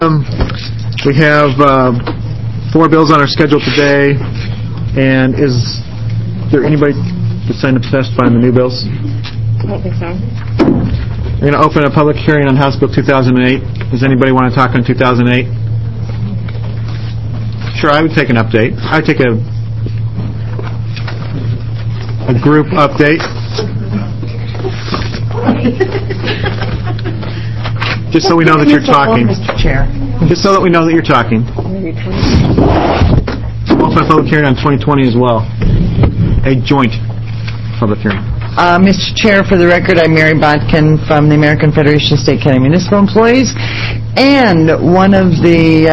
We have 4 bills on our schedule today, and is there anybody to sign up to testify on the new bills? I don't think so. We're going to open a public hearing on House Bill 2008. Does anybody want to talk on 2008? Sure, I would take an update. I'd take a group update. Just so we know that you're talking. Mr. Chair. Just so that we know that you're talking. We'll open a public hearing on 2020 as well. A joint public hearing. Mr. Chair, for the record, I'm Mary Botkin from the American Federation of State County Municipal Employees and one of the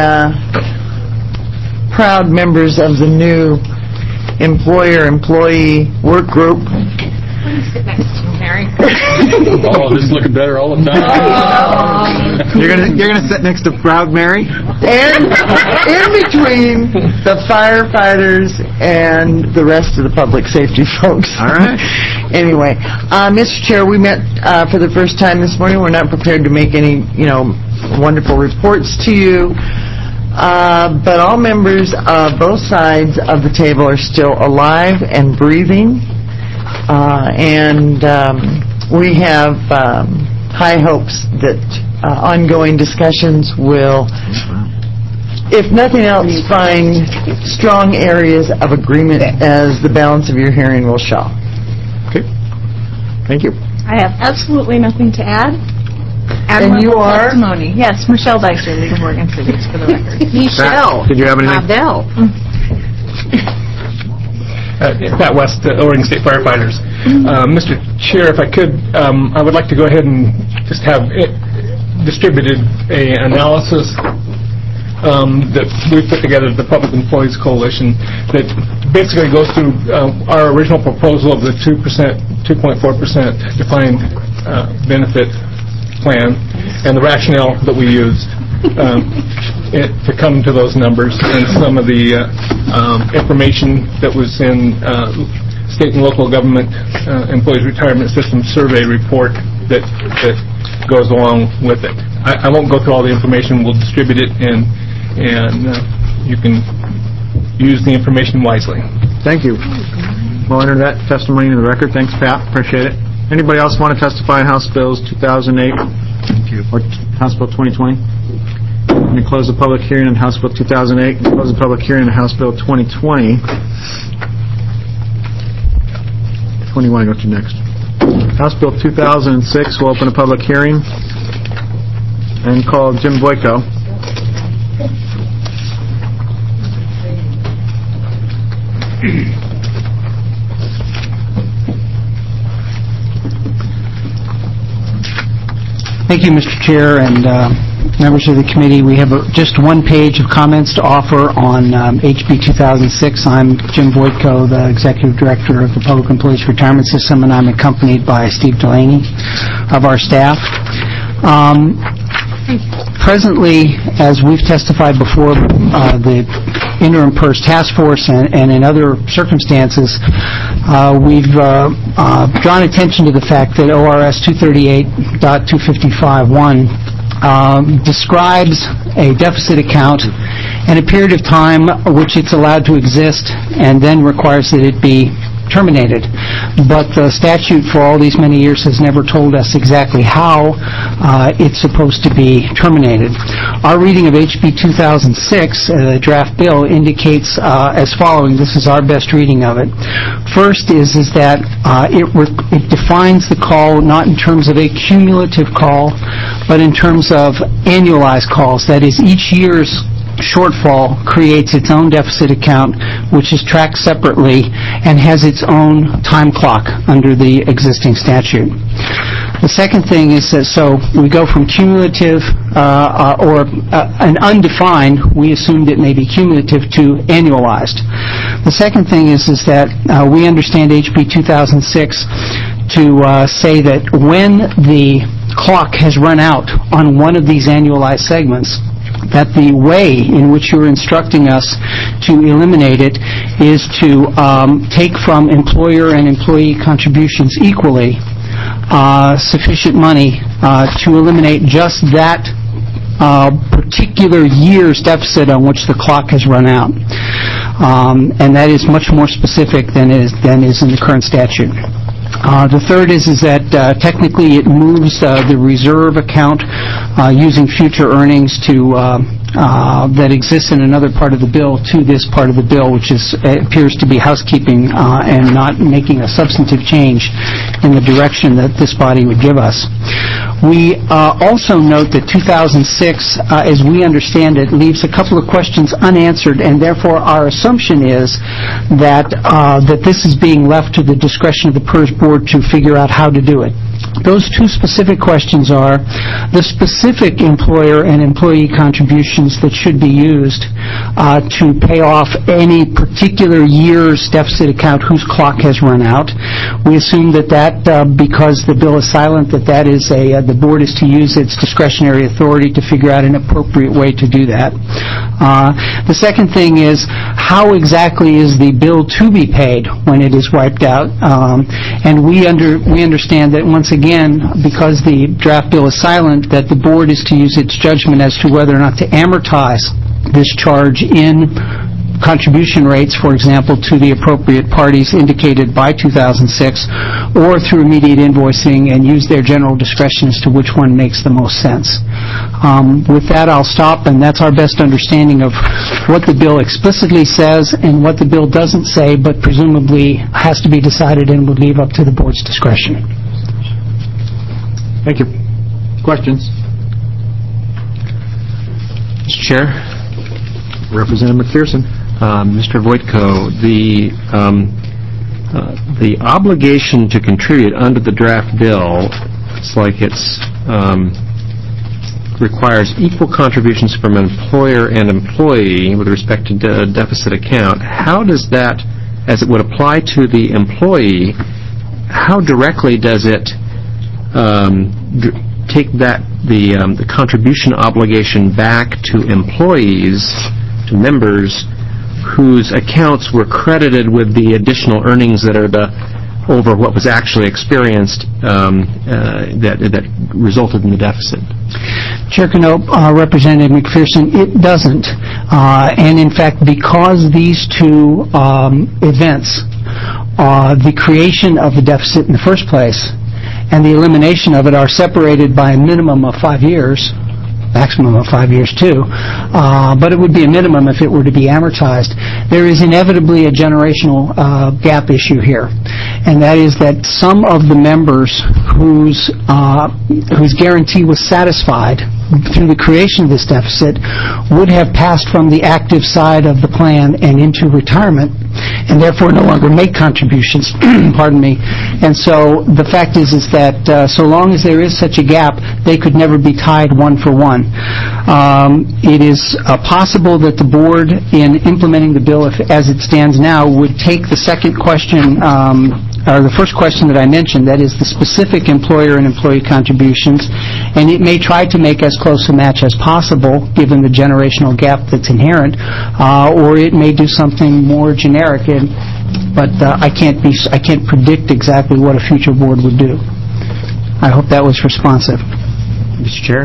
proud members of the new employer-employee work group. Sit next to you, Mary. Oh, this is looking better all the time. You're gonna sit next to proud Mary? And in between the firefighters and the rest of the public safety folks. All right. Anyway, Mr. Chair, we met for the first time this morning. We're not prepared to make any, wonderful reports to you. But all members of both sides of the table are still alive and breathing. And we have high hopes that ongoing discussions will, if nothing else, find strong areas of agreement as the balance of your hearing will show. Okay. Thank you. I have absolutely nothing to add. And you are? Testimony. Yes, Michelle Dyser, League of Oregon Cities, for the record. Michelle. Did you have anything? Abdel. Pat West, Oregon State Firefighters. Mr. Chair, if I could, I would like to go ahead and just have distributed an analysis that we put together, the Public Employees Coalition, that basically goes through our original proposal of the 2.4% defined benefit plan and the rationale that we used to come to those numbers, and some of the information that was in state and local government employees retirement system survey report that goes along with it. I won't go through all the information. We'll distribute it, and you can use the information wisely. Thank you. We'll enter that testimony into the record. Thanks, Pat. Appreciate it. Anybody else want to testify on House Bills 2008 or House Bill 2020? I'm going to close the public hearing on House Bill 2008. Close the public hearing on House Bill 2020. Which one do you want to go to next? House Bill 2006. We'll open a public hearing and call Jim Boyko. Thank you, Mr. Chair, and members of the committee. We have just one page of comments to offer on HB 2006. I'm Jim Voitko, the Executive Director of the Public Employees Retirement System, and I'm accompanied by Steve Delaney of our staff. Presently, as we've testified before, the Interim PERS Task Force and in other circumstances, we've drawn attention to the fact that ORS 238.255.1 describes a deficit account and a period of time which it's allowed to exist and then requires that it be terminated. But the statute for all these many years has never told us exactly how it's supposed to be terminated. Our reading of HB 2006, the draft bill, indicates as following. This is our best reading of it. First is that it defines the call not in terms of a cumulative call, but in terms of annualized calls. That is, each year's shortfall creates its own deficit account, which is tracked separately and has its own time clock under the existing statute. The second thing is that so we go from cumulative or an undefined, we assumed it may be cumulative, to annualized. The second thing is that we understand HB 2006 to say that when the clock has run out on one of these annualized segments, that the way in which you're instructing us to eliminate it is to take from employer and employee contributions equally sufficient money to eliminate just that particular year's deficit on which the clock has run out. And that is much more specific than is in the current statute. The third is that technically it moves the reserve account using future earnings that exists in another part of the bill to this part of the bill, which appears to be housekeeping and not making a substantive change in the direction that this body would give us. We also note that 2006, as we understand it, leaves a couple of questions unanswered, and therefore our assumption is that this is being left to the discretion of the PERS board to figure out how to do it. Those two specific questions are the specific employer and employee contributions that should be used to pay off any particular year's deficit account whose clock has run out. We assume that because the bill is silent, that is the board is to use its discretionary authority to figure out an appropriate way to do that. The second thing is how exactly is the bill to be paid when it is wiped out? And we understand that once again, because the draft bill is silent, that the board is to use its judgment as to whether or not to amortize this charge in contribution rates, for example, to the appropriate parties indicated by 2006, or through immediate invoicing and use their general discretion as to which one makes the most sense. With that, I'll stop, and that's our best understanding of what the bill explicitly says and what the bill doesn't say, but presumably has to be decided and would leave up to the board's discretion. Thank you. Questions? Mr. Chair, Representative McPherson. Mr. Voitko, the obligation to contribute under the draft bill, it's like it's requires equal contributions from employer and employee with respect to deficit account. How does that, as it would apply to the employee, how directly does it take the contribution obligation back to employees, to members whose accounts were credited with the additional earnings that are over what was actually experienced that resulted in the deficit? Chair Knope, Representative McPherson, it doesn't. And in fact, because these two events, the creation of the deficit in the first place and the elimination of it, are separated by a minimum of 5 years, maximum of 5 years too, but it would be a minimum if it were to be amortized. There is inevitably a generational gap issue here, and that is that some of the members whose guarantee was satisfied through the creation of this deficit would have passed from the active side of the plan and into retirement, and therefore no longer make contributions. Pardon me. And so the fact is that so long as there is such a gap, they could never be tied one for one. It is possible that the board, in implementing the bill as it stands now, would take the second question, or the first question that I mentioned, that is the specific employer and employee contributions, and it may try to make as close a match as possible, given the generational gap that's inherent, or it may do something more generic. But I can't predict exactly what a future board would do. I hope that was responsive. Mr. Chair?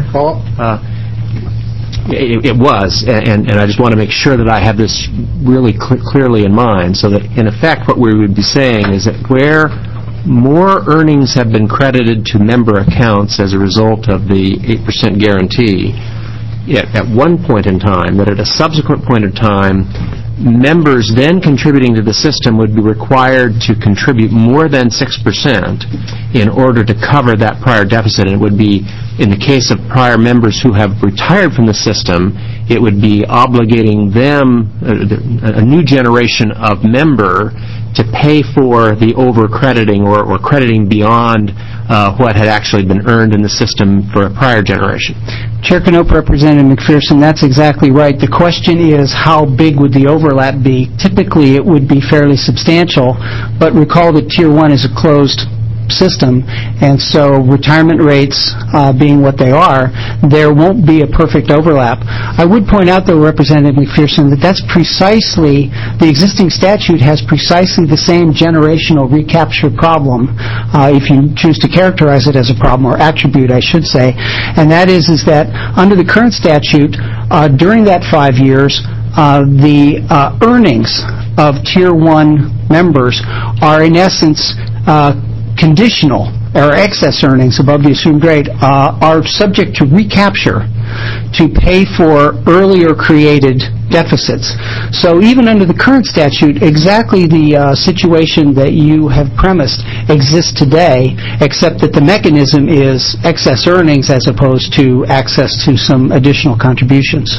It was, and I just want to make sure that I have this really clearly in mind, so that in effect what we would be saying is that where more earnings have been credited to member accounts as a result of the 8% guarantee, at one point in time, that at a subsequent point in time, members then contributing to the system would be required to contribute more than 6% in order to cover that prior deficit. And it would be, in the case of prior members who have retired from the system, it would be obligating them, a new generation of member, to pay for the over-crediting or crediting beyond what had actually been earned in the system for a prior generation. Chair Knope, Representative McPherson, that's exactly right. The question is, how big would the overlap be? Typically, it would be fairly substantial, but recall that Tier 1 is a closed system, and so retirement rates being what they are, there won't be a perfect overlap. I would point out, though, Representative McPherson, that that's precisely, the existing statute has precisely the same generational recapture problem, if you choose to characterize it as a problem, or attribute, I should say, and that is that under the current statute, during that 5 years, the earnings of Tier 1 members are, in essence, conditional, or excess earnings above the assumed rate, are subject to recapture to pay for earlier created deficits. So even under the current statute, exactly the situation that you have premised exists today, except that the mechanism is excess earnings as opposed to access to some additional contributions.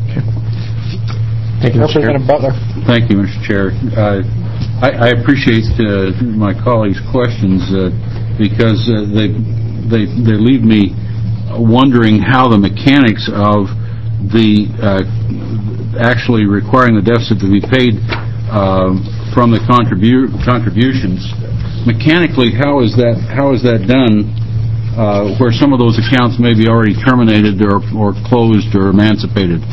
Thank you, Representative Butler. Thank you, Mr. Chair. I appreciate my colleagues' questions because they leave me wondering how the mechanics of the actually requiring the deficit to be paid from the contributions. Mechanically, how is that done where some of those accounts may be already terminated or closed or emancipated?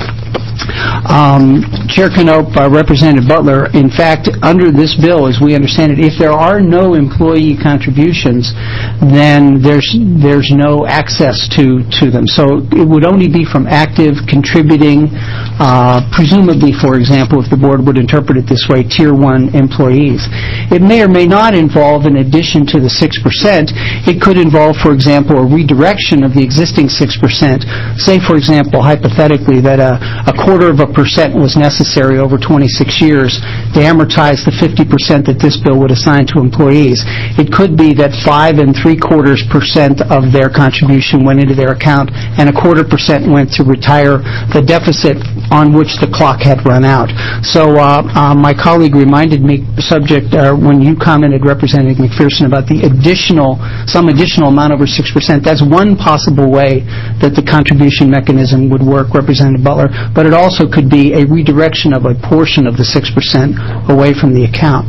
Chair Knope, Representative Butler, in fact, under this bill, as we understand it, if there are no employee contributions, then there's no access to them. So it would only be from active contributing, presumably, for example, if the board would interpret it this way, Tier 1 employees. It may or may not involve, in addition to the 6%, it could involve, for example, a redirection of the existing 6%. Say, for example, hypothetically, that a 0.25% was necessary over 26 years to amortize the 50% that this bill would assign to employees. It could be that 5 3/4% of their contribution went into their account and 0.25% went to retire the deficit on which the clock had run out. So my colleague reminded me, when you commented, Representative McPherson, about some additional amount over 6%. That's one possible way that the contribution mechanism would work, Representative Butler, but it also could be a redirection of a portion of the 6% away from the account.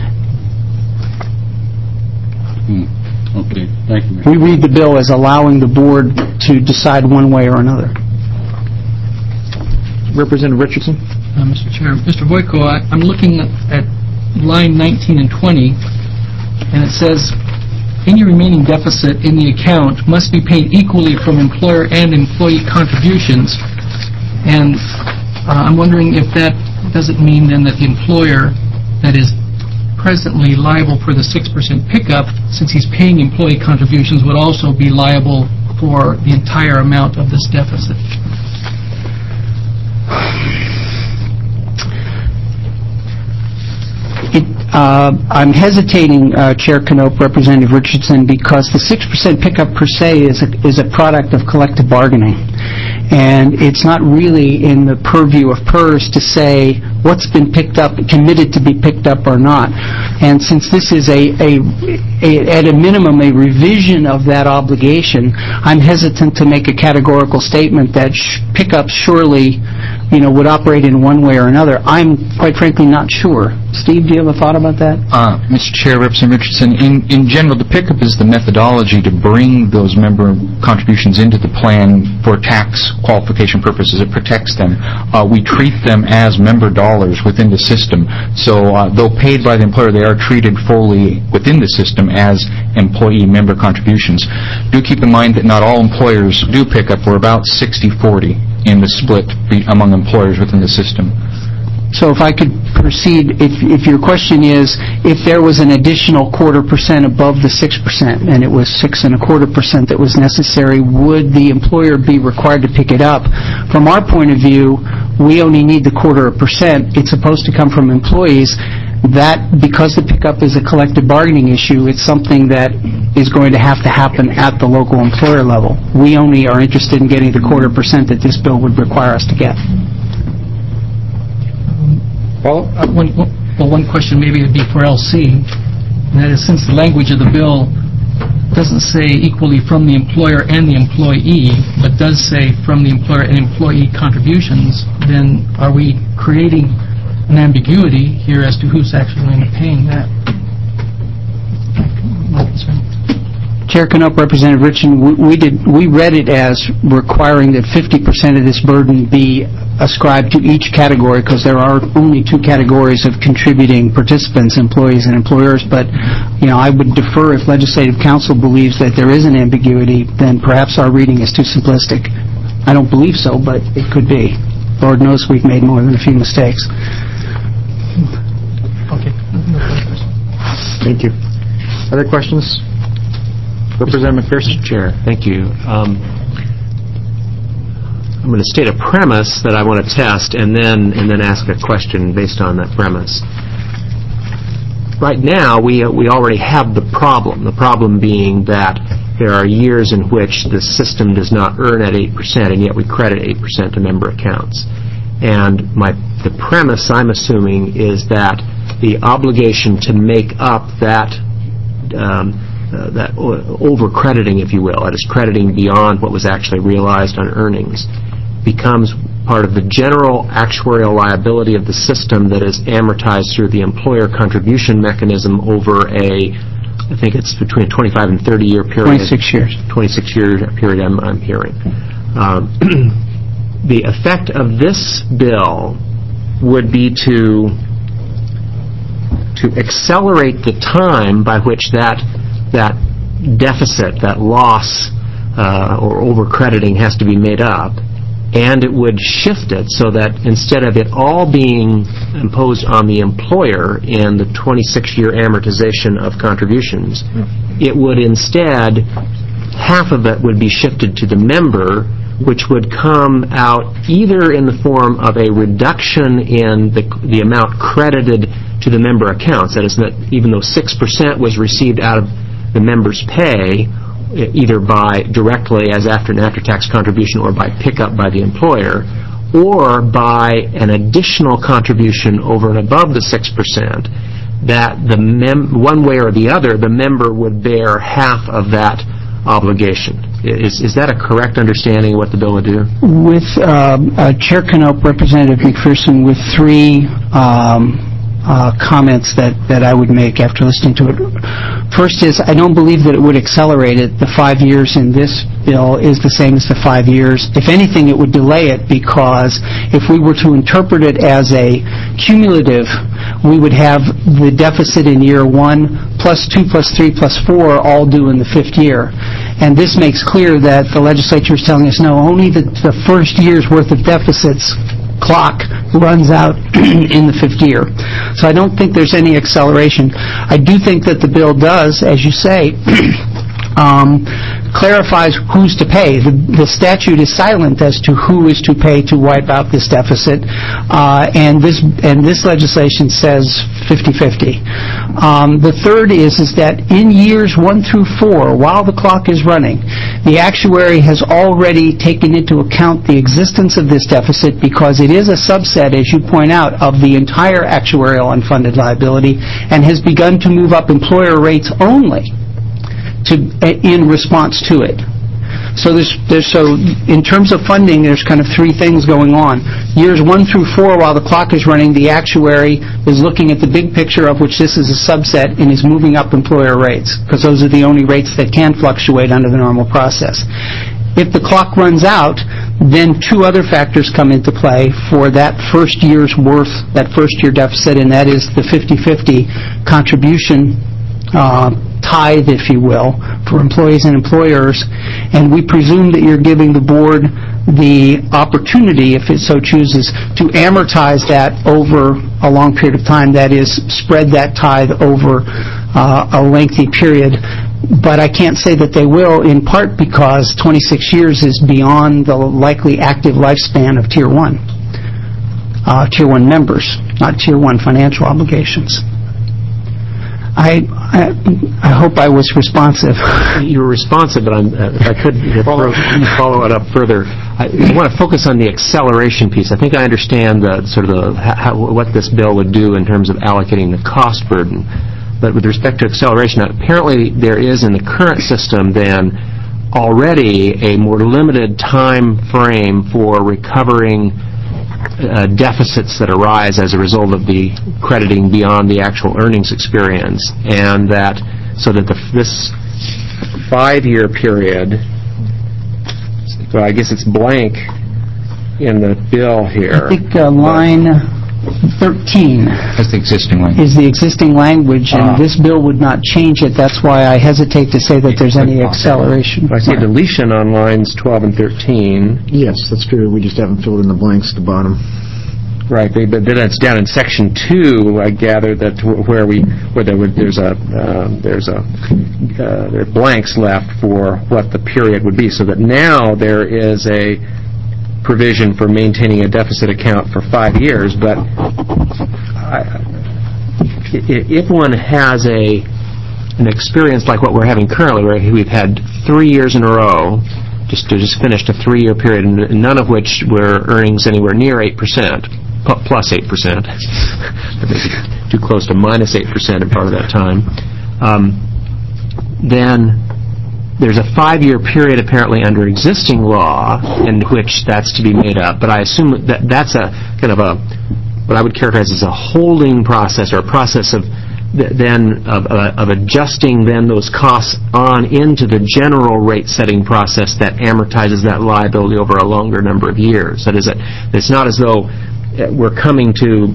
Okay, thank you. We read the bill as allowing the board to decide one way or another. Representative Richardson. Mr. Chair, Mr. Boyko, I'm looking at line 19 and 20, and it says, any remaining deficit in the account must be paid equally from employer and employee contributions. And I'm wondering if that doesn't mean then that the employer that is presently liable for the 6% pickup, since he's paying employee contributions, would also be liable for the entire amount of this deficit. I'm hesitating, Chair Knope, Representative Richardson, because the 6% pickup per se is a product of collective bargaining. And it's not really in the purview of PERS to say what's been picked up, committed to be picked up or not. And since this is at a minimum a revision of that obligation, I'm hesitant to make a categorical statement that pickups surely, would operate in one way or another. I'm quite frankly not sure. Steve, do you have a thought about that? Mr. Chair, Representative Richardson, in general, the pickup is the methodology to bring those member contributions into the plan for tax qualification purposes. It protects them. We treat them as member dollars within the system. So though paid by the employer, they are treated fully within the system as employee member contributions. Do keep in mind that not all employers do pick up. We're about 60-40 in the split among employers within the system. So if I could proceed, if your question is, if there was an additional 0.25% above the 6%, and it was 6 1/4% that was necessary, would the employer be required to pick it up? From our point of view, we only need the 0.25%. It's supposed to come from employees. That, because the pickup is a collective bargaining issue, it's something that is going to have to happen at the local employer level. We only are interested in getting the 0.25% that this bill would require us to get. One question maybe would be for LC, and that is, since the language of the bill doesn't say equally from the employer and the employee, but does say from the employer and employee contributions, then are we creating an ambiguity here as to who's actually going to be paying that? Chair Knopp, Representative Richardson, we read it as requiring that 50% of this burden be ascribed to each category, because there are only two categories of contributing participants, employees and employers. But, I would defer if Legislative Council believes that there is an ambiguity, then perhaps our reading is too simplistic. I don't believe so, but it could be. Lord knows we've made more than a few mistakes. Okay. Thank you. Other questions? Representative McPherson? Chair, thank you. I'm going to state a premise that I want to test and then ask a question based on that premise. Right now, we already have the problem being that there are years in which the system does not earn at 8%, and yet we credit 8% to member accounts. And the premise I'm assuming is that the obligation to make up that over-crediting, if you will, that is crediting beyond what was actually realized on earnings, becomes part of the general actuarial liability of the system that is amortized through the employer contribution mechanism over I think it's between a 25 and 30-year period. 26 years. 26-year period, I'm hearing. The effect of this bill would be to accelerate the time by which that deficit, that loss or over-crediting has to be made up, and it would shift it so that instead of it all being imposed on the employer in the 26-year amortization of contributions, it would instead, half of it would be shifted to the member, which would come out either in the form of a reduction in the amount credited to the member accounts. That is, that even though 6% was received out of the member's pay, either by directly as after an after-tax contribution or by pickup by the employer, or by an additional contribution over and above the 6%, that one way or the other, the member would bear half of that obligation. Is that a correct understanding of what the bill would do? With Chair Knopp, Representative McPherson, with three comments that I would make after listening to it. First is, I don't believe that it would accelerate it. The 5 years in this bill is the same as the 5 years. If anything, it would delay it, because if we were to interpret it as a cumulative, we would have the deficit in year 1 plus 2 plus 3 plus 4 all due in the 5th year. And this makes clear that the legislature is telling us, no, only the first year's worth of deficits clock runs out in the 5th year. So I don't think there's any acceleration. I do think that the bill does, as you say, clarifies who's to pay. The statute is silent as to who is to pay to wipe out this deficit, and this legislation says 50-50. The third is that in years 1 through 4, while the clock is running, the actuary has already taken into account the existence of this deficit, because it is a subset, as you point out, of the entire actuarial unfunded liability, and has begun to move up employer rates only in response to it. So in terms of funding, there's kind of three things going on. Years 1 through 4, while the clock is running, the actuary is looking at the big picture, of which this is a subset, and is moving up employer rates, because those are the only rates that can fluctuate under the normal process. If the clock runs out, then two other factors come into play for that first year's worth, that first year deficit, and that is the 50-50 contribution tithe, if you will, for employees and employers. And we presume that you're giving the board the opportunity, if it so chooses, to amortize that over a long period of time, that is, spread that tithe over a lengthy period. But I can't say that they will, in part because 26 years is beyond the likely active lifespan of Tier 1. Tier 1 members, not Tier 1 financial obligations. I hope I was responsive. You were responsive, but if I could follow it up further, I want to focus on the acceleration piece. I think I understand what this bill would do in terms of allocating the cost burden. But with respect to acceleration, apparently there is in the current system then already a more limited time frame for recovering deficits that arise as a result of the crediting beyond the actual earnings experience, and that so that this 5-year period, so I guess it's blank in the bill here. I think line 13 That's the existing language. is the existing language, and this bill would not change it. That's why I hesitate to say that there's any acceleration. I see a deletion on lines 12 and 13. Yes, that's true. We just haven't filled in the blanks at the bottom. Right, but then it's down in section 2. I gather that there are blanks left for what the period would be, so that now there is a provision for maintaining a deficit account for 5 years. But if one has an experience like what we're having currently, where we've had 3 years in a row, just finished a 3-year period, and none of which were earnings anywhere near 8%. Plus 8%, too close to minus 8% in part of that time, then there's a 5-year period apparently under existing law in which that's to be made up. But I assume that that's a kind of what I would characterize as a holding process, or a process of adjusting then those costs on into the general rate setting process that amortizes that liability over a longer number of years. That is, it's not as though we're coming to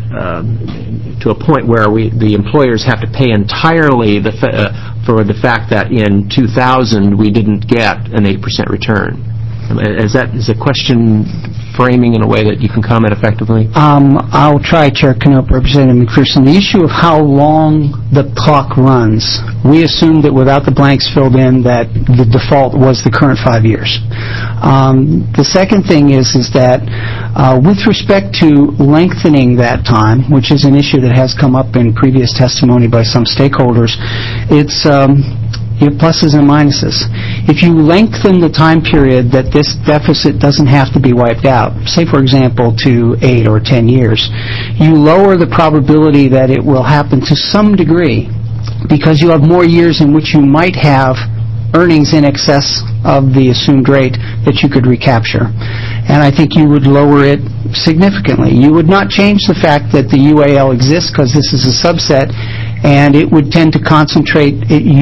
a point where the employers have to pay entirely for the fact that in 2000 we didn't get an 8% return. Is the question framing in a way that you can comment effectively? I'll try, Chair Knopp, Representative McPherson. The issue of how long the clock runs, we assume that without the blanks filled in that the default was the current 5 years. The second thing is that with respect to lengthening that time, which is an issue that has come up in previous testimony by some stakeholders, it's pluses and minuses. If you lengthen the time period that this deficit doesn't have to be wiped out, say for example to 8 or 10 years, you lower the probability that it will happen to some degree, because you have more years in which you might have earnings in excess of the assumed rate that you could recapture. And I think you would lower it significantly. You would not change the fact that the UAL exists, because this is a subset, and it would tend to concentrate,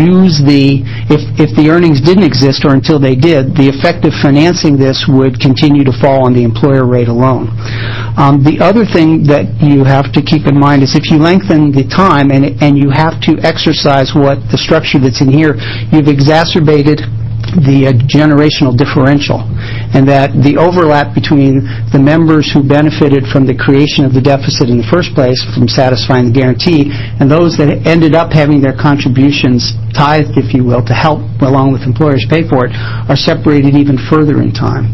if the earnings didn't exist or until they did, the effect of financing this would continue to fall on the employer rate alone. The other thing that you have to keep in mind is if you lengthen the time and you have to exercise what the structure that's in here, you've exacerbated the generational differential, and that the overlap between the members who benefited from the creation of the deficit in the first place, from satisfying the guarantee, and those that ended up having their contributions tithed, if you will, to help along with employers pay for it, are separated even further in time.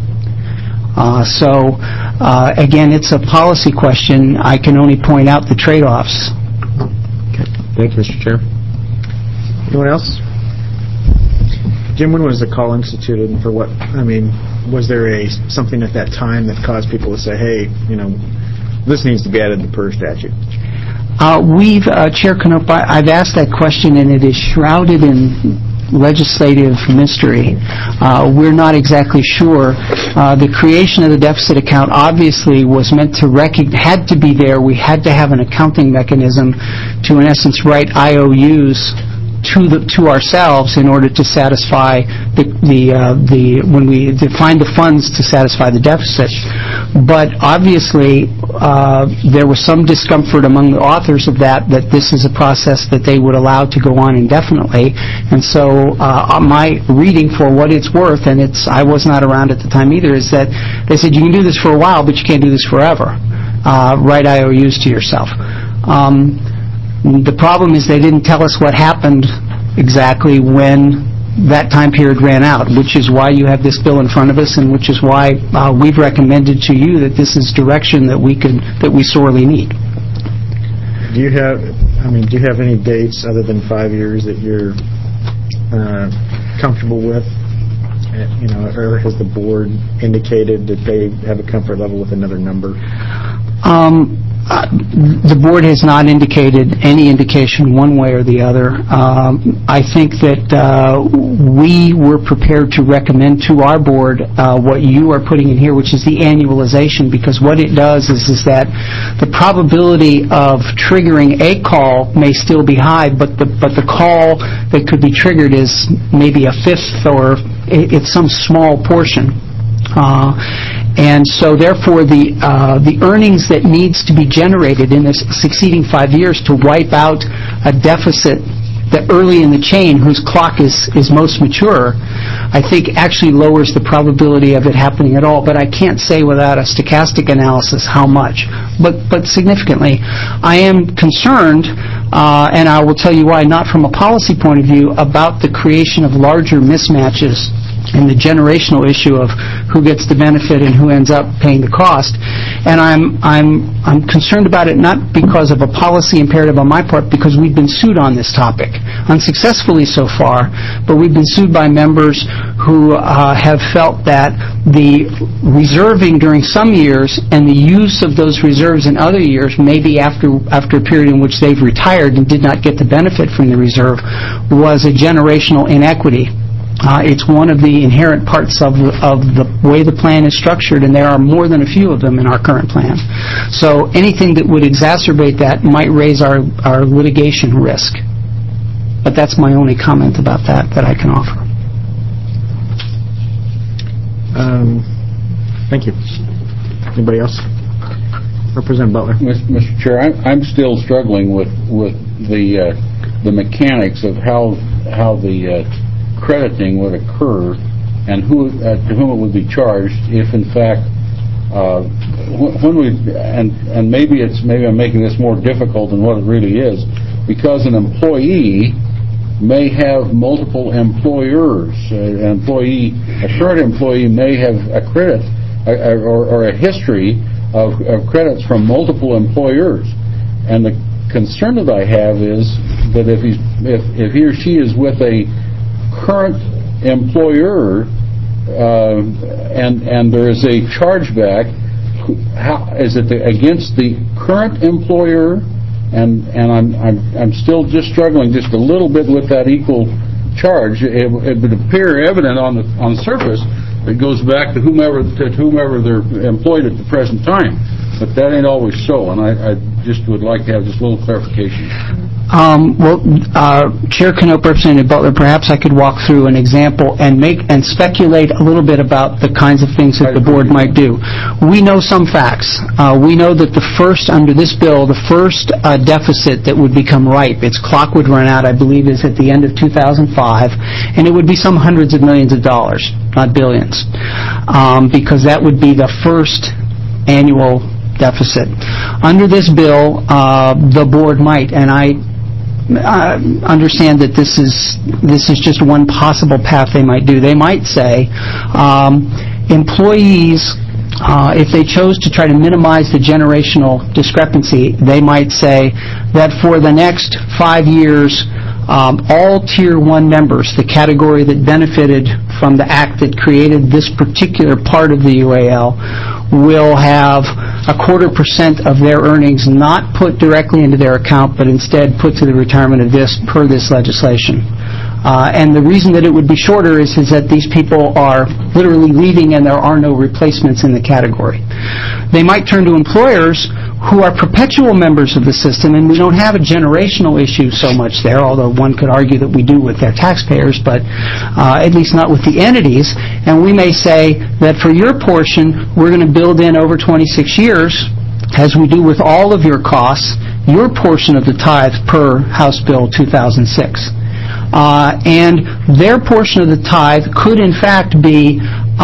Again, it's a policy question. I can only point out the trade-offs. Okay. Thank you, Mr. Chair. Anyone else? Jim, when was the call instituted, and for what? I mean, was there something at that time that caused people to say, hey, this needs to be added to the PER statute? Chair Knopp, I've asked that question, and it is shrouded in legislative mystery. We're not exactly sure. The creation of the deficit account obviously was meant to had to be there. We had to have an accounting mechanism to, in essence, write IOUs to ourselves in order to satisfy when we define the funds to satisfy the deficit. But obviously there was some discomfort among the authors of that this is a process that they would allow to go on indefinitely. And so my reading, for what it's worth, and I was not around at the time either, is that they said you can do this for a while, but you can't do this forever. Write IOUs to yourself. The problem is they didn't tell us what happened exactly when that time period ran out, which is why you have this bill in front of us, and which is why we've recommended to you that this is direction that we sorely need. Do you have any dates other than 5 years that you're comfortable with? Or has the board indicated that they have a comfort level with another number? The board has not indicated any indication one way or the other. I think that we were prepared to recommend to our board what you are putting in here, which is the annualization, because what it does is that the probability of triggering a call may still be high, but the call that could be triggered is maybe a fifth, or it's some small portion. And so, therefore, the earnings that needs to be generated in the succeeding 5 years to wipe out a deficit that early in the chain, whose clock is most mature, I think actually lowers the probability of it happening at all. But I can't say without a stochastic analysis how much. But significantly, I am concerned, and I will tell you why, not from a policy point of view, about the creation of larger mismatches and the generational issue of who gets the benefit and who ends up paying the cost. And I'm concerned about it not because of a policy imperative on my part, because we've been sued on this topic, unsuccessfully so far, but we've been sued by members who have felt that the reserving during some years and the use of those reserves in other years, maybe after a period in which they've retired and did not get the benefit from the reserve, was a generational inequity. It's one of the inherent parts of the way the plan is structured, and there are more than a few of them in our current plan. So anything that would exacerbate that might raise our litigation risk. But that's my only comment about that I can offer. Thank you. Anybody else? Representative Butler. Mr. Chair, I'm still struggling with the mechanics of how the crediting would occur and to whom it would be charged if, in fact, when we and maybe I'm making this more difficult than what it really is, because an employee may have multiple employers. A current employee may have a credit or a history of credits from multiple employers, and the concern that I have is that if he or she is with a current employer and there is a chargeback, how is it against the current employer? And I'm still just struggling just a little bit with that equal charge. It would appear evident on the surface that it goes back to whomever they're employed at the present time, but that ain't always so. And I just would like to have just a little clarification. Chair Knopp, Representative Butler, perhaps I could walk through an example and speculate a little bit about the kinds of things that the board might do. We know some facts. We know that under this bill, the first deficit that would become ripe, its clock would run out, I believe, is at the end of 2005, and it would be some hundreds of millions of dollars, not billions, because that would be the first annual deficit. Under this bill, the board might, and I understand that this is just one possible path they might do. They might say employees, if they chose to try to minimize the generational discrepancy, they might say that for the next 5 years, all Tier 1 members, the category that benefited from the act that created this particular part of the UAL, will have 0.25% of their earnings not put directly into their account, but instead put to the retirement of this legislation. And the reason that it would be shorter is that these people are literally leaving and there are no replacements in the category. They might turn to employers who are perpetual members of the system, and we don't have a generational issue so much there, although one could argue that we do with their taxpayers, but at least not with the entities. And we may say that for your portion, we're going to build in over 26 years, as we do with all of your costs, your portion of the tithe per House Bill 2006. And their portion of the tithe could, in fact, be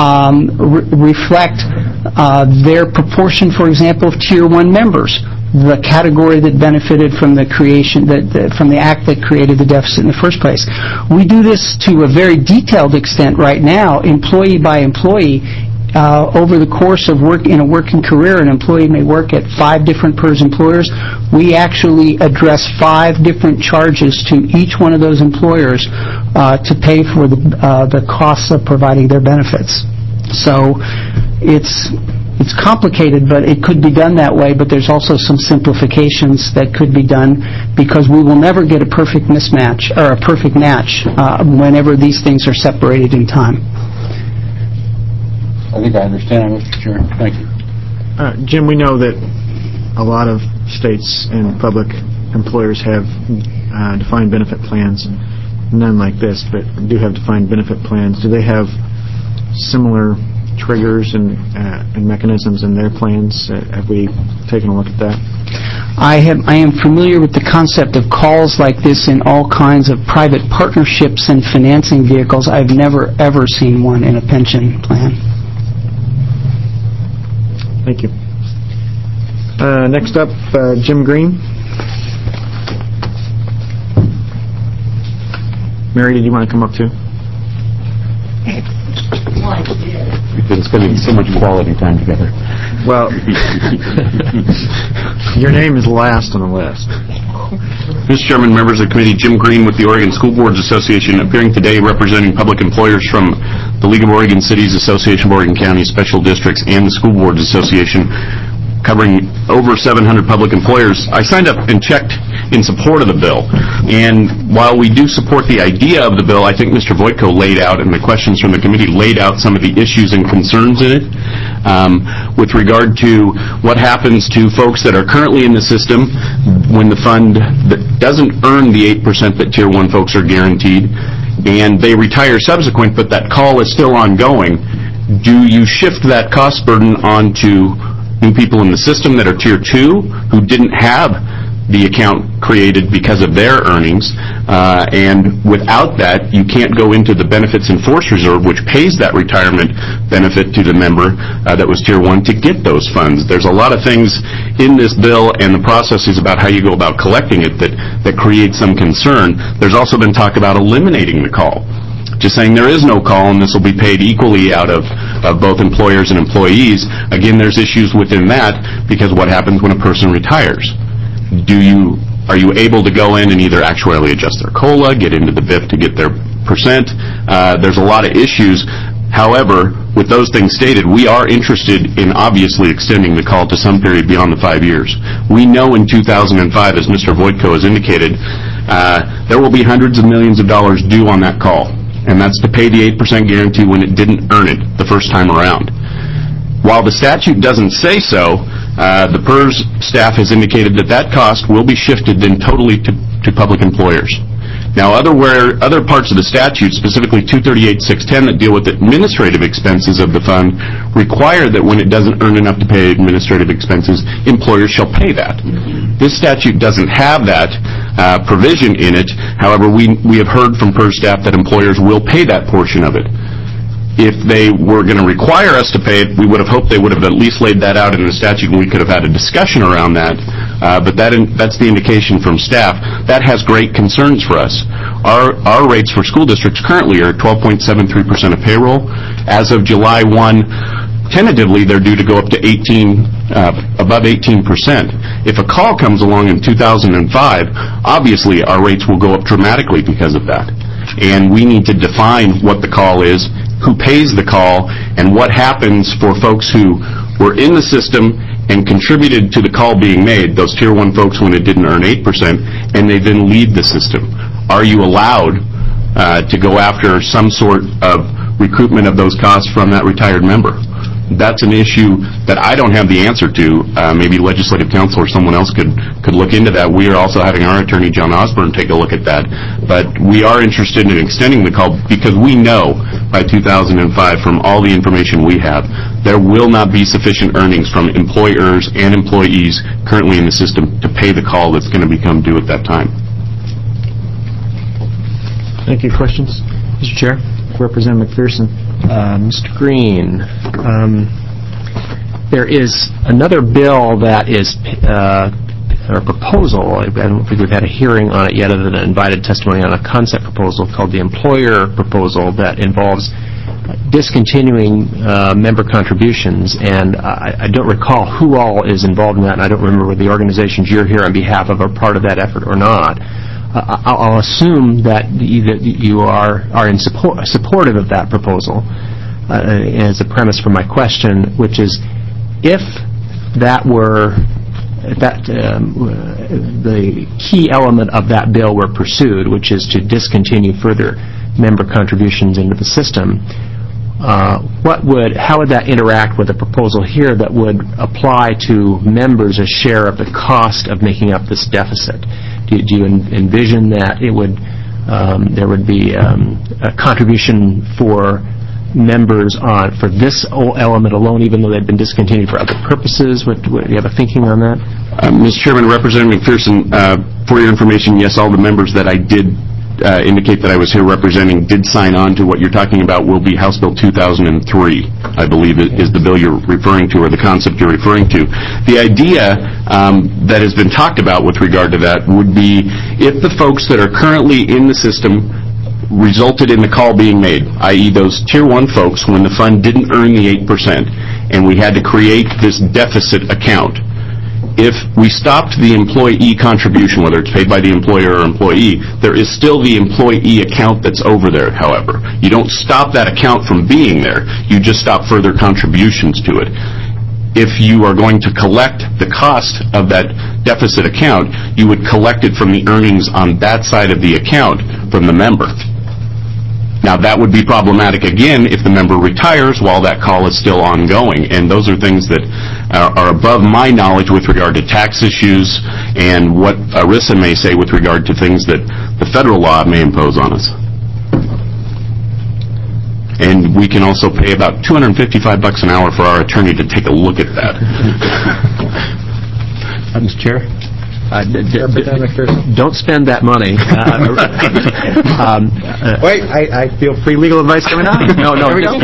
reflect their proportion, for example, of Tier 1 members, the category that benefited from the creation, from the act that created the deficit in the first place. We do this to a very detailed extent right now, employee by employee. Over the course of in a working career, an employee may work at 5 different PERS employers. We actually address 5 different charges to each one of those employers to pay for the costs of providing their benefits. So it's It's complicated, but it could be done that way, but there's also some simplifications that could be done because we will never get a perfect mismatch or a perfect match whenever these things are separated in time. I think I understand, Mr. Chair. Thank you. Jim, we know that a lot of states and public employers have defined benefit plans. None like this, but do have defined benefit plans. Do they have similar triggers and mechanisms in their plans? Have we taken a look at that? I am familiar with the concept of calls like this in all kinds of private partnerships and financing vehicles. I've never, ever seen one in a pension plan. Thank you. Next up, Jim Green. Mary, did you want to come up too? We've been spending so much quality time together. Well, your name is last on the list. Mr. Chairman, members of the committee, Jim Green with the Oregon School Boards Association, appearing today representing public employers from the League of Oregon Cities, Association of Oregon Counties, Special Districts, and the School Boards Association, covering over 700 public employers. I signed up and checked in support of the bill. And while we do support the idea of the bill, I think Mr. Voitko laid out, and the questions from the committee laid out some of the issues and concerns in it with regard to what happens to folks that are currently in the system when the fund that doesn't earn the 8% that Tier 1 folks are guaranteed, and they retire subsequent, but that call is still ongoing. Do you shift that cost burden onto new people in the system that are Tier 2 who didn't have the account created because of their earnings, and without that, you can't go into the Benefits in Force Reserve, which pays that retirement benefit to the member that was Tier 1 to get those funds. There's a lot of things in this bill and the processes about how you go about collecting it that create some concern. There's also been talk about eliminating the call. Just saying there is no call and this will be paid equally out of both employers and employees. Again, there's issues within that because what happens when a person retires? Are you able to go in and either actuarially adjust their COLA, get into the BIF to get their percent? There's a lot of issues. However, with those things stated, we are interested in obviously extending the call to some period beyond the 5 years. We know in 2005, as Mr. Voitko has indicated, there will be hundreds of millions of dollars due on that call. And that's to pay the 8% guarantee when it didn't earn it the first time around. While the statute doesn't say so, the PERS staff has indicated that cost will be shifted then totally to public employers. Now, other parts of the statute, specifically 238-610 that deal with administrative expenses of the fund, require that when it doesn't earn enough to pay administrative expenses, employers shall pay that. This statute doesn't have that provision in it. However, we have heard from PERS staff that employers will pay that portion of it. If they were going to require us to pay it, we would have hoped they would have at least laid that out in the statute and we could have had a discussion around that. But that's the indication from staff. That has great concerns for us. Our rates for school districts currently are 12.73% of payroll. As of July 1, tentatively they're due to go up to above 18%. If a call comes along in 2005, obviously our rates will go up dramatically because of that. And we need to define what the call is, who pays the call, and what happens for folks who were in the system and contributed to the call being made, those Tier 1 folks when it didn't earn 8%, and they then leave the system. Are you allowed to go after some sort of recoupment of those costs from that retired member? That's an issue that I don't have the answer to. Maybe Legislative Counsel or someone else could look into that. We are also having our attorney, John Osborne, take a look at that. But we are interested in extending the call because we know by 2005 from all the information we have, there will not be sufficient earnings from employers and employees currently in the system to pay the call that's going to become due at that time. Thank you. Questions? Mr. Chair? Representative McPherson. Mr. Green, there is another bill that is or proposal. I don't think we've had a hearing on it yet other than invited testimony on a concept proposal called the employer proposal that involves discontinuing member contributions, and I don't recall who all is involved in that, and I don't remember whether the organizations you're here on behalf of are part of that effort or not. I'll assume that you are supportive of that proposal as a premise for my question, which is, if that were the key element of that bill were pursued, which is to discontinue further member contributions into the system, how would that interact with a proposal here that would apply to members a share of the cost of making up this deficit? Do you envision that it would there would be a contribution for members for this element alone, even though they've been discontinued for other purposes? Do you have a thinking on that? Mr. Chairman, Representative McPherson, for your information, yes, all the members that I did indicate that I was here representing did sign on to what you're talking about will be House Bill 2003, I believe is the bill you're referring to, or the concept you're referring to. The idea that has been talked about with regard to that would be if the folks that are currently in the system resulted in the call being made, i.e. those Tier 1 folks when the fund didn't earn the 8% and we had to create this deficit account. If we stopped the employee contribution, whether it's paid by the employer or employee, there is still the employee account that's over there, however. You don't stop that account from being there. You just stop further contributions to it. If you are going to collect the cost of that deficit account, you would collect it from the earnings on that side of the account from the member. Now, that would be problematic, again, if the member retires while that call is still ongoing. And those are things that are above my knowledge with regard to tax issues and what ERISA may say with regard to things that the federal law may impose on us. And we can also pay about $255 an hour for our attorney to take a look at that. Mr. Chair? Don't spend that money. Wait, I feel free legal advice coming out. No.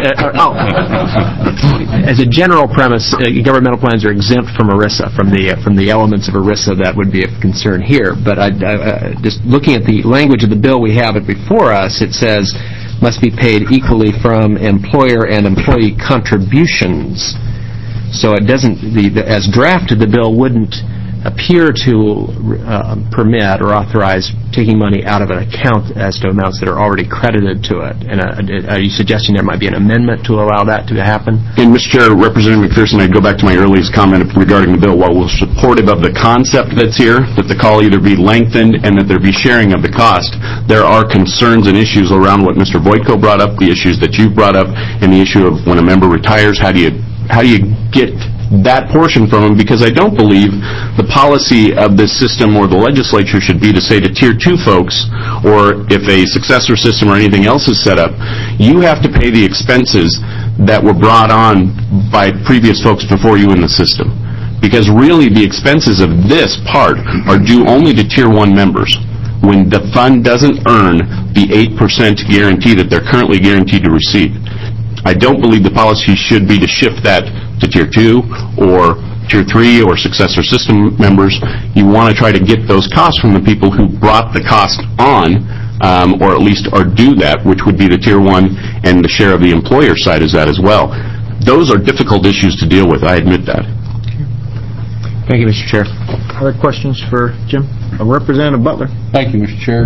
As a general premise, governmental plans are exempt from ERISA, from the elements of ERISA that would be of concern here. But just looking at the language of the bill we have before us, it says must be paid equally from employer and employee contributions. So it doesn't. As drafted, the bill wouldn't appear to permit or authorize taking money out of an account as to amounts that are already credited to it. And are you suggesting there might be an amendment to allow that to happen? And, Mr. Chair, Representative McPherson, I'd go back to my earliest comment regarding the bill. While we're supportive of the concept that's here, that the call either be lengthened and that there be sharing of the cost, there are concerns and issues around what Mr. Voitko brought up, the issues that you've brought up, and the issue of when a member retires, how do you get that portion from them? Because I don't believe the policy of this system or the legislature should be to say to Tier 2 folks, or if a successor system or anything else is set up, you have to pay the expenses that were brought on by previous folks before you in the system. Because really the expenses of this part are due only to Tier 1 members. When the fund doesn't earn the 8% guarantee that they're currently guaranteed to receive. I don't believe the policy should be to shift that to Tier 2 or Tier 3 or successor system members. You want to try to get those costs from the people who brought the cost on, or at least are due that, which would be the Tier 1, and the share of the employer side is that as well. Those are difficult issues to deal with, I admit that. Thank you, Mr. Chair. Other questions for Jim? Representative Butler. Thank you, Mr. Chair.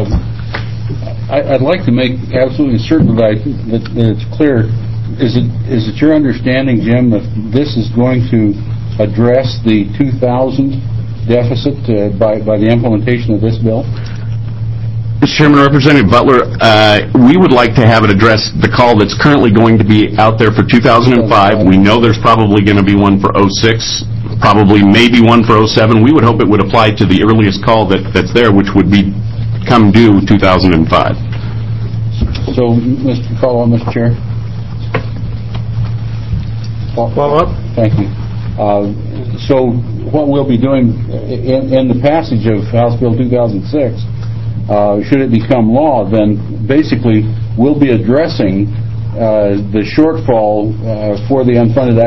I'd like to make absolutely certain that it's clear. Is it your understanding, Jim, that this is going to address the 2000 deficit by the implementation of this bill? Mr. Chairman, Representative Butler, we would like to have it address the call that's currently going to be out there for 2005. We know there's probably going to be one for 06, probably maybe one for 07. We would hope it would apply to the earliest call that's there, which would come due 2005. So, Mr. Chair? Follow up? Thank you. So what we'll be doing in the passage of House Bill 2006, should it become law, then basically we'll be addressing the shortfall for the unfunded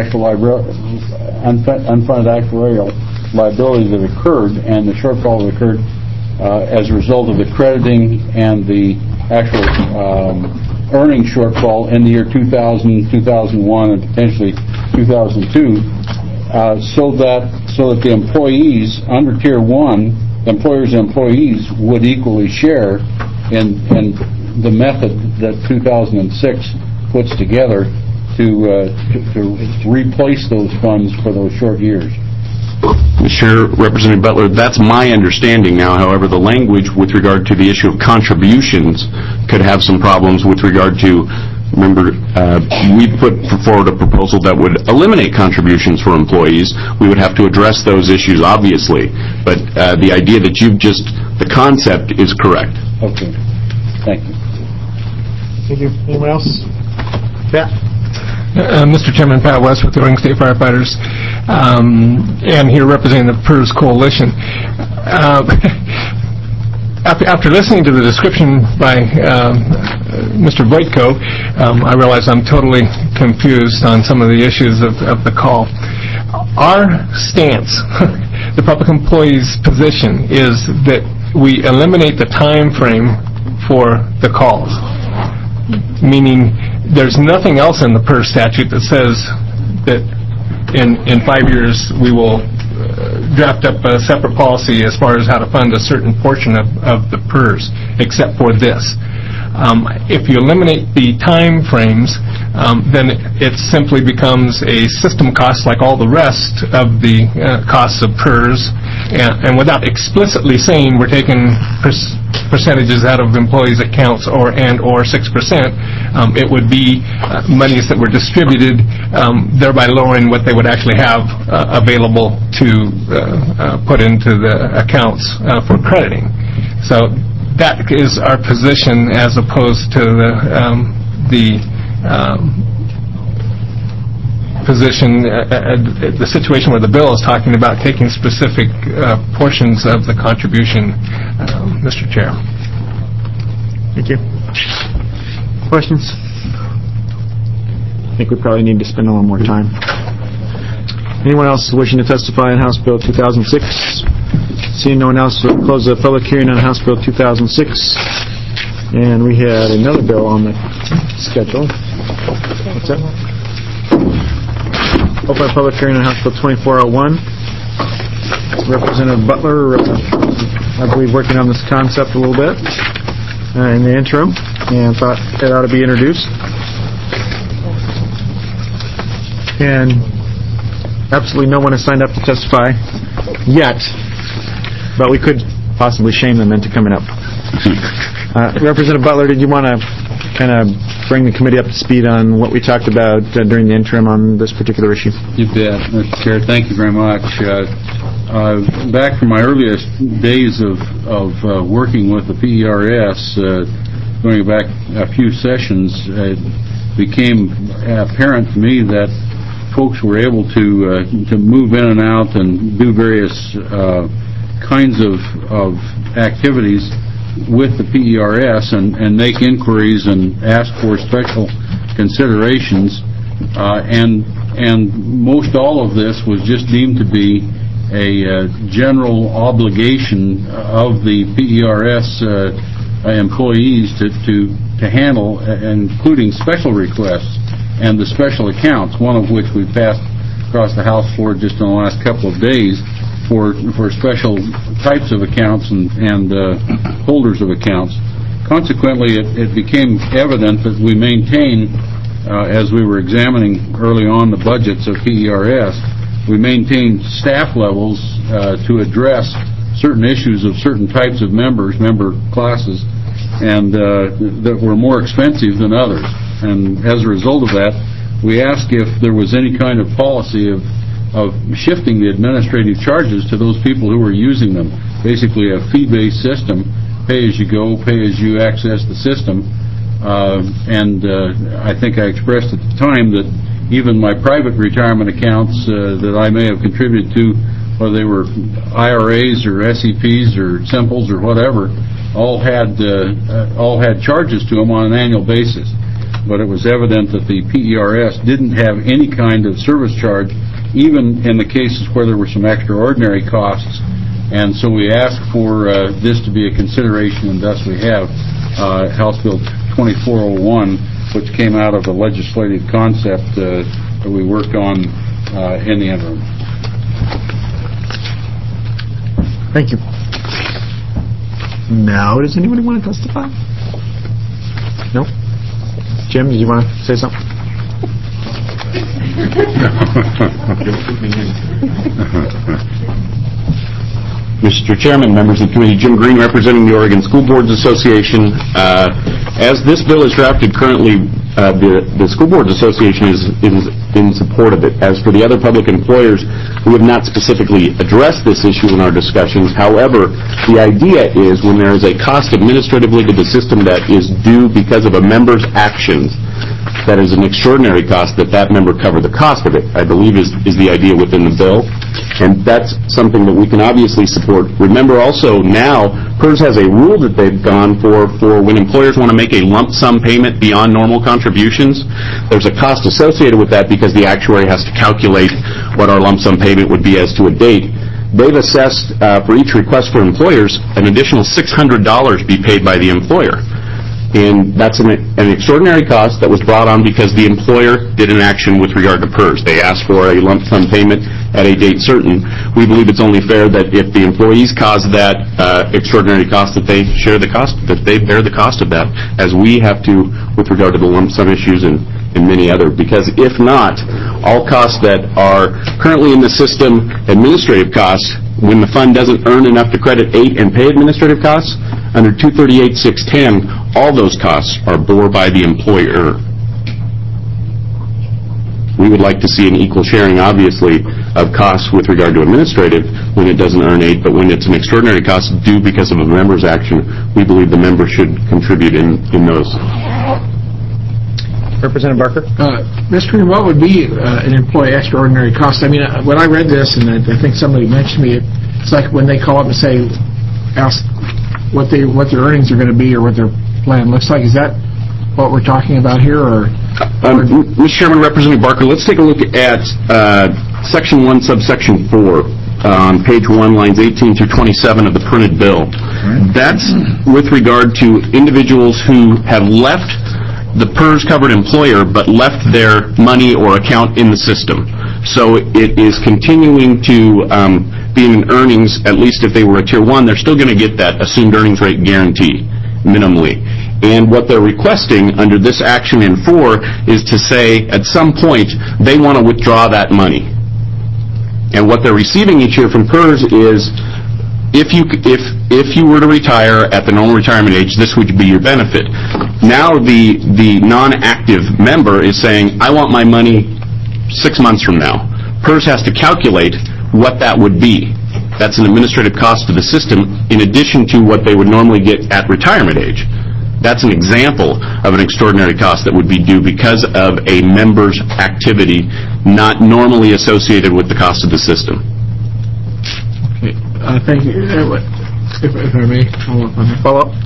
actuarial liability that occurred, and the shortfall that occurred as a result of the crediting and the actual earning shortfall in the year 2000, 2001, and potentially 2002, so that the employees under Tier 1, employers and employees, would equally share in the method that 2006 puts together to replace those funds for those short years. Mr. Chair, Representative Butler, that's my understanding now. However, the language with regard to the issue of contributions could have some problems with regard to, remember, we put forward a proposal that would eliminate contributions for employees. We would have to address those issues, obviously. But the idea that the concept is correct. Okay. Thank you. Thank you. Anyone else? Pat? Mr. Chairman, Pat West with the Oregon State Firefighters, and here representing the PERS Coalition. After listening to the description by Mr. Voitko, I realize I'm totally confused on some of the issues of the call. Our stance, the public employee's position, is that we eliminate the time frame for the calls, meaning there's nothing else in the PERS statute that says that in 5 years we will draft up a separate policy as far as how to fund a certain portion of the PERS, except for this. If you eliminate the time frames, then it simply becomes a system cost like all the rest of the costs of PERS, and without explicitly saying we're taking percentages out of employees' accounts or 6%, it would be monies that were distributed, thereby lowering what they would actually have available to put into the accounts for crediting. So that is our position, as opposed to the position, the situation where the bill is talking about taking specific portions of the contribution, Mr. Chair. Thank you. Questions? I think we probably need to spend a little more time. Anyone else wishing to testify on House Bill 2006? Seeing no one else, we'll close the public hearing on House Bill 2006. And we had another bill on the schedule. What's that? Open a public hearing on House Bill 2401. Representative Butler, I believe, working on this concept a little bit in the interim, and thought it ought to be introduced. And absolutely no one has signed up to testify yet, but we could possibly shame them into coming up. Representative Butler, did you want to kind of bring the committee up to speed on what we talked about during the interim on this particular issue? You bet, Mr. Chair. Thank you very much. Back from my earliest days of working with the PERS, going back a few sessions, it became apparent to me that folks were able to move in and out and do various kinds of activities with the PERS and make inquiries and ask for special considerations, and most all of this was just deemed to be a general obligation of the PERS employees to handle, including special requests and the special accounts, one of which we passed across the House floor just in the last couple of days for special types of accounts and holders of accounts. Consequently, it became evident that we maintain, as we were examining early on the budgets of PERS, we maintained staff levels to address certain issues of certain types of member classes, and that were more expensive than others. And as a result of that, we asked if there was any kind of policy of shifting the administrative charges to those people who were using them. Basically a fee-based system, pay as you go, pay as you access the system. And I think I expressed at the time that even my private retirement accounts that I may have contributed to, whether they were IRAs or SEPs or Simples or whatever, all had charges to them on an annual basis. But it was evident that the PERS didn't have any kind of service charge, even in the cases where there were some extraordinary costs. And so we asked for this to be a consideration, and thus we have House Bill 2401, which came out of a legislative concept that we worked on in the interim. Thank you. Now, does anybody want to testify? No? Jim, did you want to say something? Mr. Chairman, members of the committee, Jim Green representing the Oregon School Boards Association. As this bill is drafted currently, the School Boards Association is in support of it. As for the other public employers, we have not specifically addressed this issue in our discussions. However, the idea is when there is a cost administratively to the system that is due because of a member's actions, that is an extraordinary cost, that member cover the cost of it, I believe is the idea within the bill. And that's something that we can obviously support. Remember also now, PERS has a rule that they've gone for when employers want to make a lump sum payment beyond normal contributions. There's a cost associated with that because the actuary has to calculate what our lump sum payment would be as to a date. They've assessed for each request for employers an additional $600 be paid by the employer. And that's an extraordinary cost that was brought on because the employer did an action with regard to PERS. They asked for a lump sum payment at a date certain. We believe it's only fair that if the employees cause that extraordinary cost, that they share the cost, that they bear the cost of that, as we have to with regard to the lump sum issues and many other. Because if not, all costs that are currently in the system, administrative costs, when the fund doesn't earn enough to credit 8 and pay administrative costs, under 238-610, all those costs are bore by the employer. We would like to see an equal sharing, obviously, of costs with regard to administrative when it doesn't earn 8, but when it's an extraordinary cost due because of a member's action, we believe the member should contribute in those. Representative Barker? Mr. Green, what would be an employee extraordinary cost? I mean, when I read this, and I think somebody mentioned me, it's like when they call up and ask what their earnings are going to be or what their plan looks like. Is that what we're talking about here? Or Mr. Chairman, Representative Barker, let's take a look at Section 1, Subsection 4. On page 1, lines 18 through 27 of the printed bill. That's with regard to individuals who have left the PERS-covered employer but left their money or account in the system. So it is continuing to be in earnings, at least if they were a Tier 1, they're still going to get that assumed earnings rate guarantee, minimally. And what they're requesting under this action in 4 is to say at some point they want to withdraw that money. And what they're receiving each year from PERS is if you were to retire at the normal retirement age, this would be your benefit. Now the non-active member is saying, I want my money 6 months from now. PERS has to calculate what that would be. That's an administrative cost to the system in addition to what they would normally get at retirement age. That's an example of an extraordinary cost that would be due because of a member's activity not normally associated with the cost of the system. okay, thank you. If I may follow up on that. Follow up?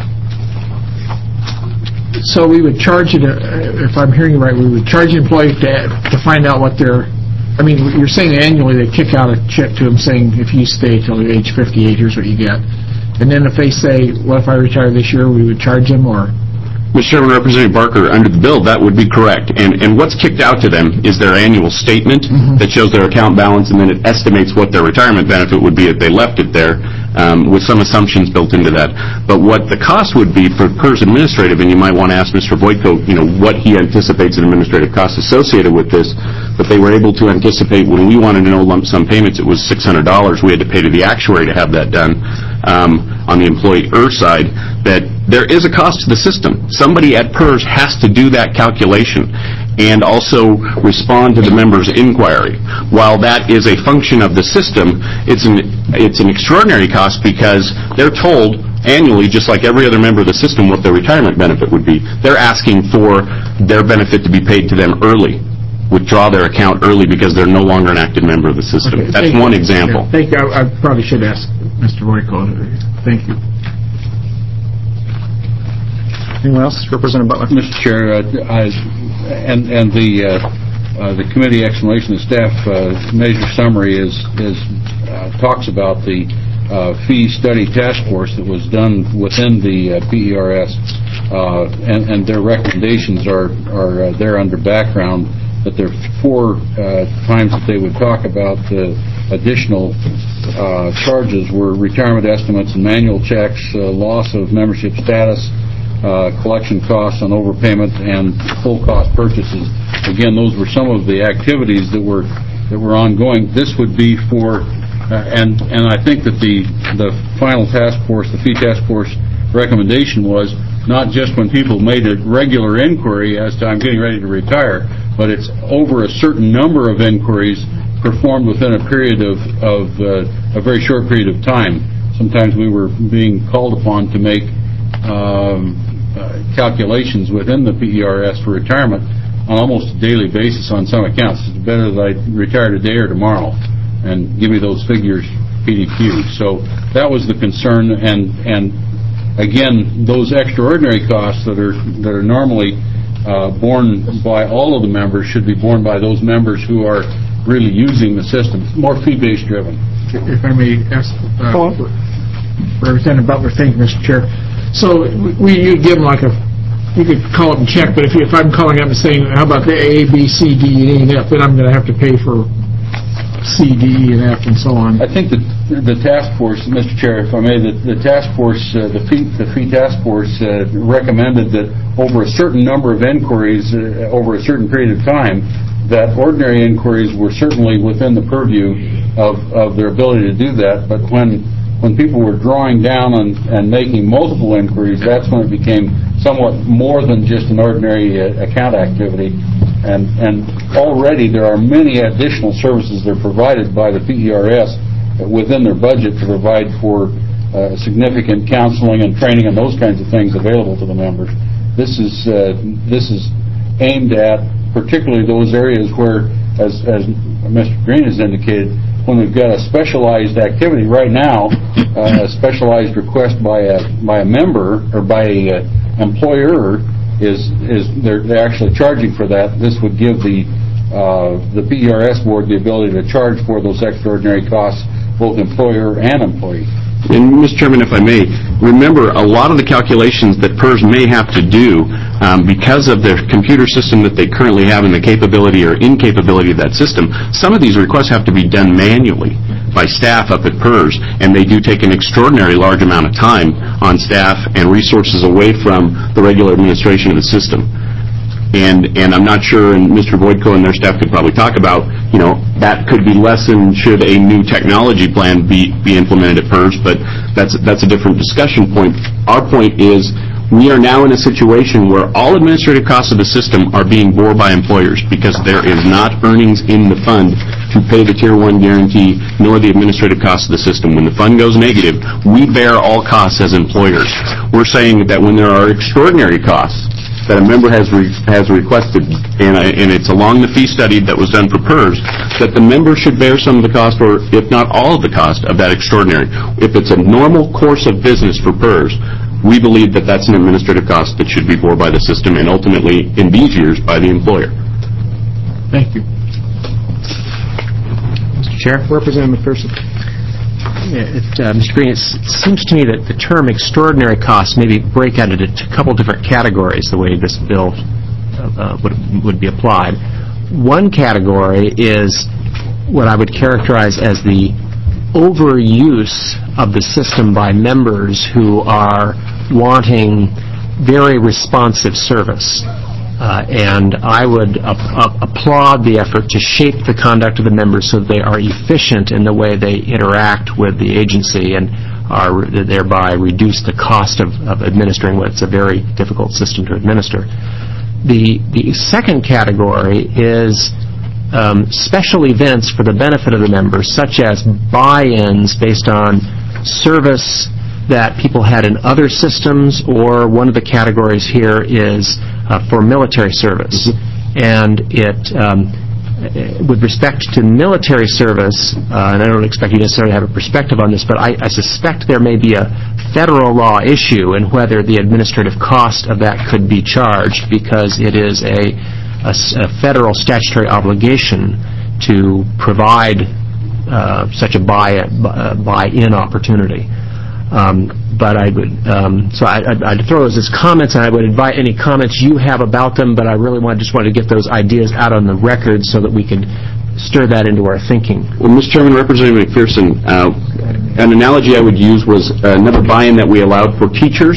So we would charge it, if I'm hearing you right, we would charge the employee to find out what their, I mean, you're saying annually they kick out a check to them saying, if you stay till you're age 58, here's what you get. And then if they say, what if I retire this year, we would charge them, or? Mr. Chairman, Representative Barker, under the bill, that would be correct. And what's kicked out to them is their annual statement that shows their account balance, and then it estimates what their retirement benefit would be if they left it there, with some assumptions built into that. But what the cost would be for PERS administrative, and you might want to ask Mr. Voitko, what he anticipates an administrative cost associated with this, but they were able to anticipate when we wanted to know lump sum payments, it was $600. We had to pay to the actuary to have that done on the employer side, that there is a cost to the system. Somebody at PERS has to do that calculation and also respond to the member's inquiry. While that is a function of the system, it's an extraordinary cost because they're told annually, just like every other member of the system, what their retirement benefit would be. They're asking for their benefit to be paid to them early, withdraw their account early because they're no longer an active member of the system. Okay, that's one example. Yeah, thank you. I probably should ask Mr. Voitko. Thank you. Anyone else? Representative Butler. Mr. Chair, the committee explanation, the staff measure summary talks about the fee study task force that was done within the PERS, and their recommendations are there under background. That there are 4 times that they would talk about the additional charges were retirement estimates and manual checks, loss of membership status, collection costs on overpayment, and full cost purchases. again, those were some of the activities that were ongoing. This would be for, and I think that the final task force, the fee task force recommendation was not just when people made a regular inquiry as to I'm getting ready to retire, but it's over a certain number of inquiries performed within a period of a very short period of time. Sometimes we were being called upon to make calculations within the PERS for retirement on almost a daily basis on some accounts. It's better that I retire today or tomorrow and give me those figures PDQ. So that was the concern, and again, those extraordinary costs that are normally borne by all of the members should be borne by those members who are really using the system, more fee-based driven. If I may ask Representative Butler, thank you, Mr. Chair. So you give them you could call up and check, but if I'm calling up and saying, how about the A, B, C, D, E, and F, then I'm going to have to pay for C, D, E, and F, and so on. I think that the task force, Mr. Chair, if I may, the task force, the fee task force recommended that over a certain number of inquiries over a certain period of time, that ordinary inquiries were certainly within the purview of their ability to do that, but when people were drawing down and making multiple inquiries, that's when it became somewhat more than just an ordinary account activity. And already there are many additional services that are provided by the PERS within their budget to provide for significant counseling and training and those kinds of things available to the members. This is aimed at particularly those areas where, as Mr. Green has indicated, when we've got a specialized activity right now, a specialized request by a member or by a employer is they're actually charging for that. This would give the PERS board the ability to charge for those extraordinary costs, both employer and employee. And, Mr. Chairman, if I may, remember a lot of the calculations that PERS may have to do because of their computer system that they currently have and the capability or incapability of that system, some of these requests have to be done manually by staff up at PERS, and they do take an extraordinary large amount of time on staff and resources away from the regular administration of the system. And I'm not sure, and Mr. Voitko and their staff could probably talk about, that could be lessened should a new technology plan be implemented at PERS, but that's a different discussion point. Our point is we are now in a situation where all administrative costs of the system are being borne by employers because there is not earnings in the fund to pay the Tier 1 guarantee nor the administrative costs of the system. When the fund goes negative, we bear all costs as employers. We're saying that when there are extraordinary costs that a member has requested, and it's along the fee study that was done for PERS, that the member should bear some of the cost, or if not all of the cost, of that extraordinary. If it's a normal course of business for PERS, we believe that that's an administrative cost that should be borne by the system and ultimately, in these years, by the employer. Thank you. Mr. Chair? Representative McPherson. Mr. Green, it seems to me that the term extraordinary costs maybe break out into a couple different categories the way this bill would be applied. One category is what I would characterize as the overuse of the system by members who are wanting very responsive service. And I would applaud the effort to shape the conduct of the members so that they are efficient in the way they interact with the agency and are thereby reduce the cost of administering what's a very difficult system to administer. The second category is special events for the benefit of the members, such as buy-ins based on service that people had in other systems, or one of the categories here is for military service. And with respect to military service, and I don't expect you necessarily to have a perspective on this, but I suspect there may be a federal law issue in whether the administrative cost of that could be charged, because it is a federal statutory obligation to provide such a buy-in opportunity. But I would, so I'd throw those as comments, and I would invite any comments you have about them, but I really just wanted to get those ideas out on the record so that we could stir that into our thinking. Well, Mr. Chairman, Representative McPherson, an analogy I would use was another buy-in that we allowed for teachers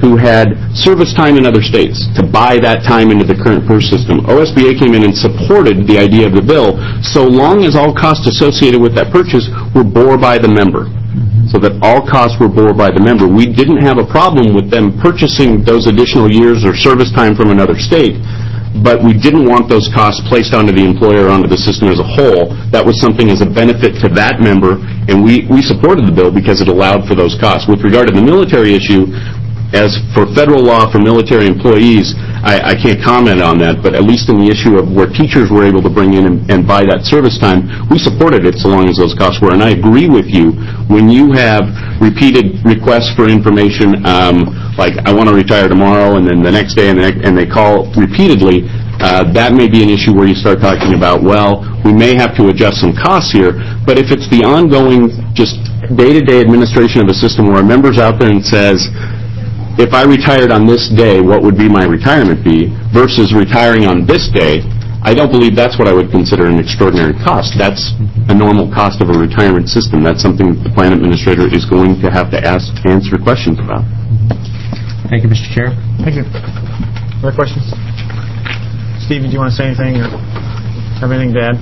who had service time in other states to buy that time into the current PERS system. OSBA came in and supported the idea of the bill so long as all costs associated with that purchase were bore by the member. So that all costs were bore by the member. We didn't have a problem with them purchasing those additional years or service time from another state, but we didn't want those costs placed onto the employer or onto the system as a whole. That was something as a benefit to that member, and we supported the bill because it allowed for those costs. With regard to the military issue, as for federal law for military employees, I can't comment on that, but at least in the issue of where teachers were able to bring in and buy that service time, we supported it so long as those costs were. And I agree with you, when you have repeated requests for information, like I want to retire tomorrow, and then the next day, and they call repeatedly, that may be an issue where you start talking about, well, we may have to adjust some costs here, but if it's the ongoing, just day-to-day administration of a system where a member's out there and says, if I retired on this day, what would be my retirement be, versus retiring on this day, I don't believe that's what I would consider an extraordinary cost. That's a normal cost of a retirement system. That's something the plan administrator is going to have to answer questions about. Thank you, Mr. Chair. Thank you. Other questions? Steve, do you want to say anything or have anything to add?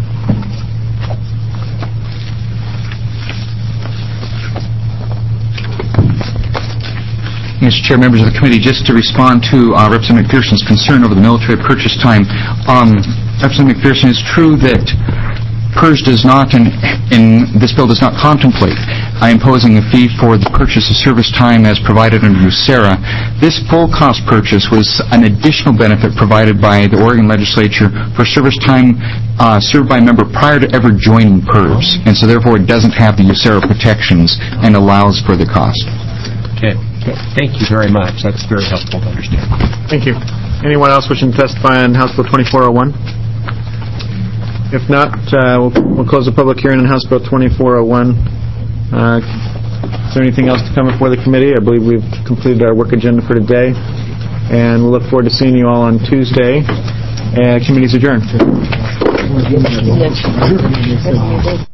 Mr. Chair, members of the committee, just to respond to Representative McPherson's concern over the military purchase time. Representative McPherson, it's true that PERS does not, and this bill does not contemplate imposing a fee for the purchase of service time as provided under USERRA. This full cost purchase was an additional benefit provided by the Oregon legislature for service time served by a member prior to ever joining PERS, and so therefore it doesn't have the USERRA protections and allows for the cost. Okay. Thank you very much. That's very helpful to understand. Thank you. Anyone else wishing to testify on House Bill 2401? If not, we'll close the public hearing on House Bill 2401. Is there anything else to come before the committee? I believe we've completed our work agenda for today, and we'll look forward to seeing you all on Tuesday. Committee's adjourned.